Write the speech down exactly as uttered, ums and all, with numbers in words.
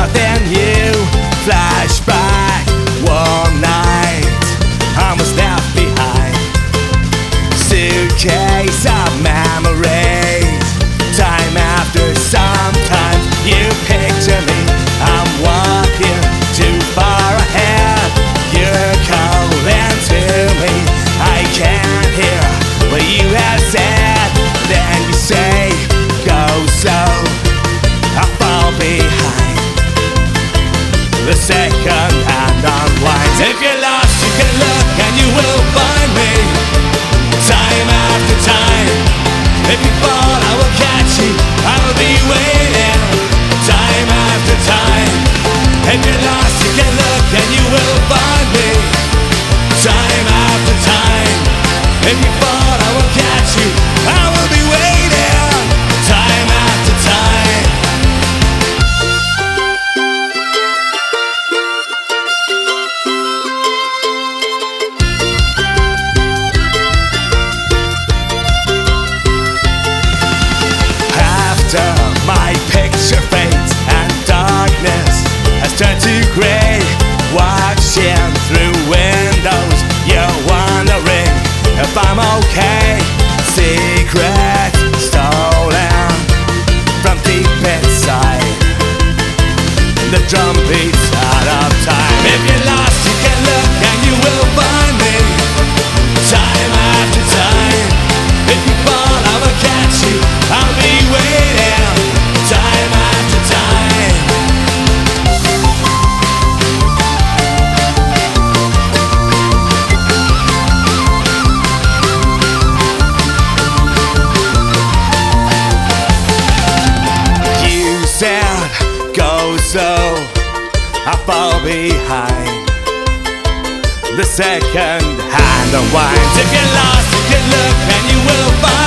nothing new. Flashback, one night I was left behind. Suitcase of memories. Time after sometimes you picture me. I'm walking too far ahead. You're calling to me. I can't hear what you have said. Then you say, go slow, I fall behind. The second hand unwinds. If you're lost, you can look and you will find me. Time after time. If you fall, I will catch you. I will be waiting. Time after time. If you're lost, you can look and you will find me. Time after time. If you fall, I will catch you. I will be waiting. Time after time. After my picture fades and darkness has turned to grey, watching through windows, you're wondering if I'm okay. Secret stolen from deep inside. The drum beats out of time. If you're lost, you can look and you will find me. Time after time. If you fall, I will catch you. I'll be waiting. Time after time. You said, go slow, I fall behind. The second hand unwinds. If you're lost, you can look and you will find